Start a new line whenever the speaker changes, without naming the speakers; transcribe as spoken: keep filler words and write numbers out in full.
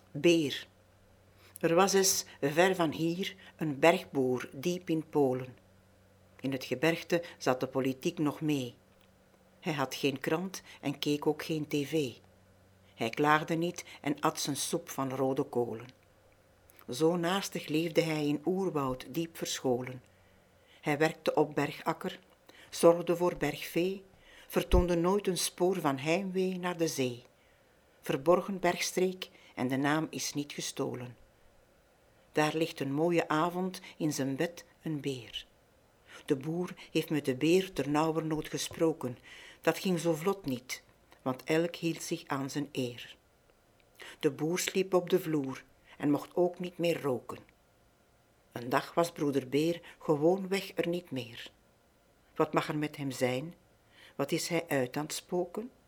Beer. Er was eens, ver van hier, een bergboer diep in Polen. In het gebergte zat de politiek nog mee. Hij had geen krant en keek ook geen tv. Hij klaagde niet en at zijn soep van rode kolen. Zo naastig leefde hij in oerwoud diep verscholen. Hij werkte op bergakker, zorgde voor bergvee, vertoonde nooit een spoor van heimwee naar de zee. Verborgen bergstreek en de naam is niet gestolen. Daar ligt een mooie avond in zijn bed een beer. De boer heeft met de beer ternauwernood gesproken. Dat ging zo vlot niet, want elk hield zich aan zijn eer. De boer sliep op de vloer en mocht ook niet meer roken. Een dag was broeder Beer gewoonweg er niet meer. Wat mag er met hem zijn? Wat is hij uit aan het spoken?